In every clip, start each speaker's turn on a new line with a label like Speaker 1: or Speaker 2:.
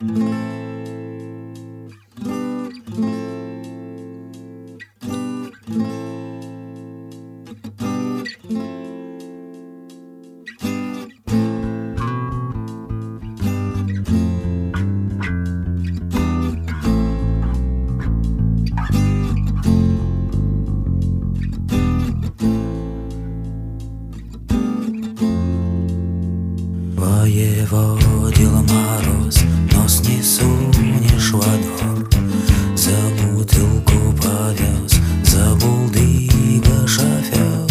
Speaker 1: Воеводил мороз, но снесунешь во двор. За бутылку повез, за булдыга шофер.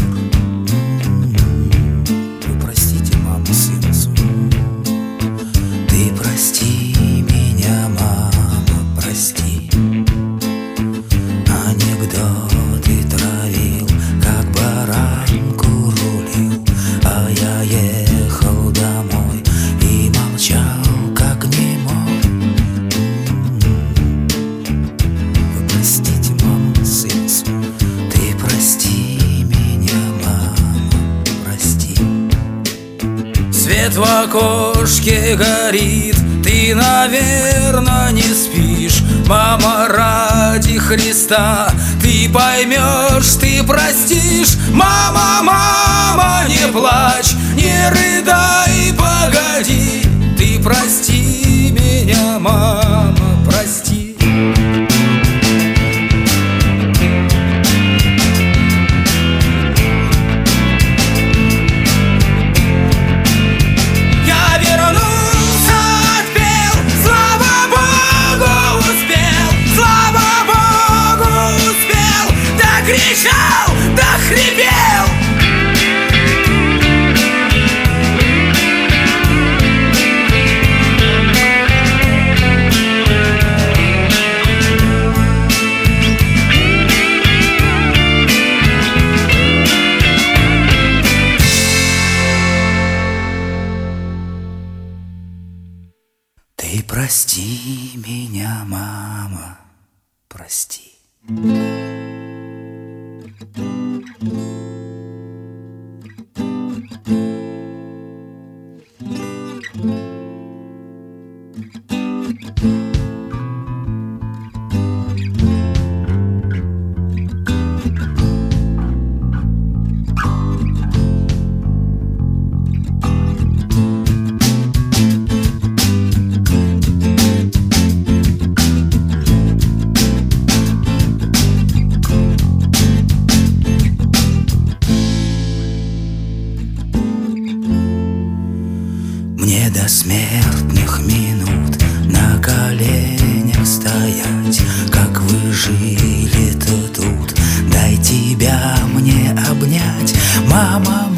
Speaker 1: Вы простите, мама, сына свою. Ты прости меня, мама, прости. Анекдоты травил, как баранку рулил, а я ехал домой и молчал, как немой. Вы простите, мама, сын свой. Ты прости меня, мама, прости. Свет в окошке горит, ты, наверно, не спишь. Мама, ради Христа, ты поймешь, ты простишь. Мама, мама, не плачь, не рыдай, погоди. Ты прости меня, мама, прости. Я вернулся, отпел, слава Богу, успел, слава Богу, успел, докричал, дохрипел. Ты прости меня, мама, прости. Мне до смертных минут на коленях стоять. Как вы жили-то тут, дай тебя мне обнять. Мама